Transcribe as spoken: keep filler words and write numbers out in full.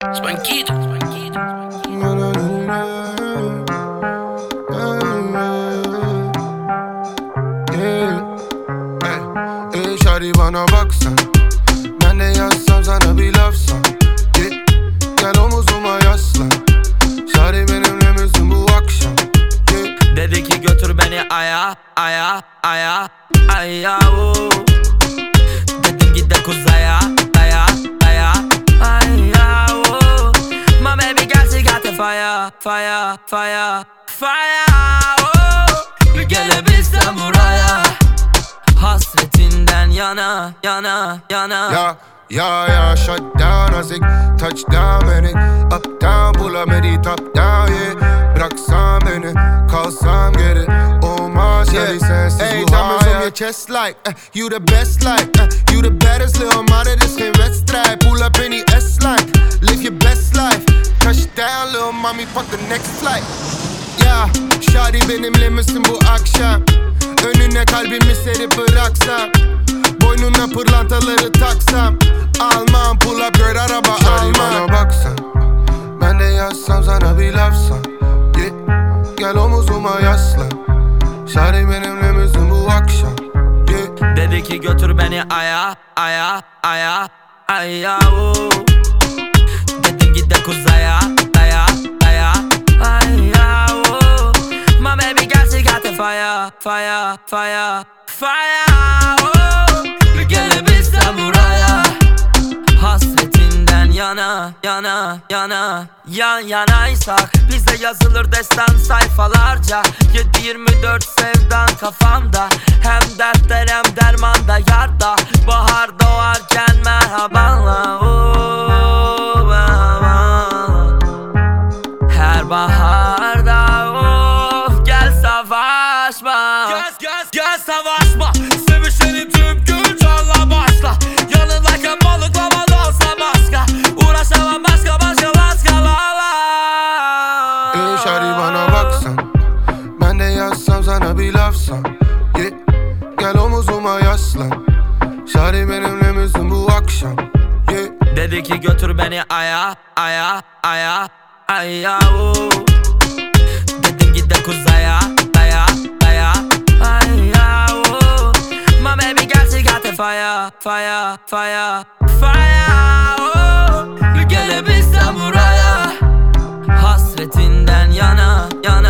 Spanquito, Spanquito. Ey şari bana baksan, ben de yazsam sana bir lafsan. Yeah. Gel omuzuma yaslan, şari benimle misin bu akşam? Yeah. Dedi ki götür beni aya, aya, aya, aya oh. Dedim git de kuzaya, aya, aya, aya oh. My baby girl she got the fire, fire, fire, fire oh. Bir gelebilsem buraya, hasretinden yana, yana, yana. Ya, ya, ya, shut down azik, touchdown beni. Up down, pull up meri, top down, yeah. Bıraksan beni, kalsam geri. Olmaz yeah. Sensiz hey, bu hayat. Hey, on your chest like, uh, you the best like, uh, you the baddest little mother, this geen wedstrijd. Pull up in die S-line, live your best life. Touchdown little mommy, fuck the next flight. Ya, şari benimle misin bu akşam? Önüne kalbimi serip bıraksam, boynuna pırlantaları taksam, almam pull up girl araba şari almam. Bana baksan, ben de yazsam sana bir lafsan. Yeah. Gel omuzuma yaslan, şari benimle misin bu akşam? Yeah. Dedi ki götür beni aya, aya, aya, aya oh. Dedim git de kuzaya, aya, aya, aya oh. My baby girl she got the fire, fire, fire, fire oh. Bir gelebilsem buraya, hasretinden yana, yana, yana. Yan yanaysak bize yazılır destan sayfalarca. Yedi yirmi dört sevdan kafamda, hem dertler hem dermanda yarda. Bahar doğarken merhabanla oh, merhaba. Her baharda of gel savaşma, Gel gel gel savaşma. Sevişelim tüm gün canla başla. Yanındayken balıklama dansa maska. Uğraşamam başka başka başkalarla. Ey şari bana baksan, ben de yazsam sana bir lafsan. Yeah. Gel omuzuma yaslan, şari benimle misin bu akşam? Yeah. Dedi ki götür beni aya, aya, aya, aya oh. Dedim git de kuzaya, aya, aya, aya oh. My baby girl she got the fire, fire, fire, fire oh. Bir gelebilsem buraya, hasretinden yana, yana.